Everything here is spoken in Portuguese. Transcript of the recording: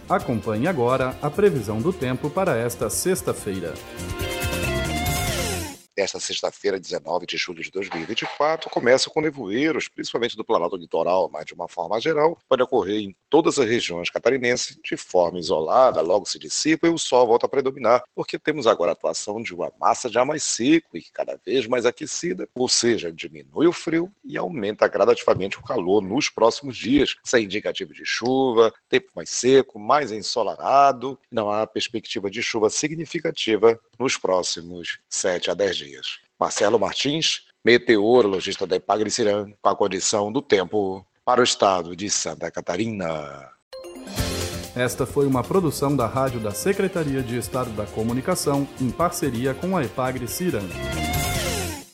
Acompanhe agora a previsão do tempo para esta sexta-feira. Esta sexta-feira, 19 de julho de 2024, começa com nevoeiros, principalmente do Planalto Litoral, mas de uma forma geral, pode ocorrer em todas as regiões catarinenses de forma isolada, logo se dissipa e o sol volta a predominar, porque temos agora a atuação de uma massa já mais seco e cada vez mais aquecida, ou seja, diminui o frio e aumenta gradativamente o calor nos próximos dias, sem indicativo de chuva, tempo mais seco, mais ensolarado, não há perspectiva de chuva significativa nos próximos 7 a 10 dias. Marcelo Martins, meteorologista da Epagre-Cirã, com a condição do tempo para o estado de Santa Catarina. Esta foi uma produção da Rádio da Secretaria de Estado da Comunicação, em parceria com a Epagre-Cirã.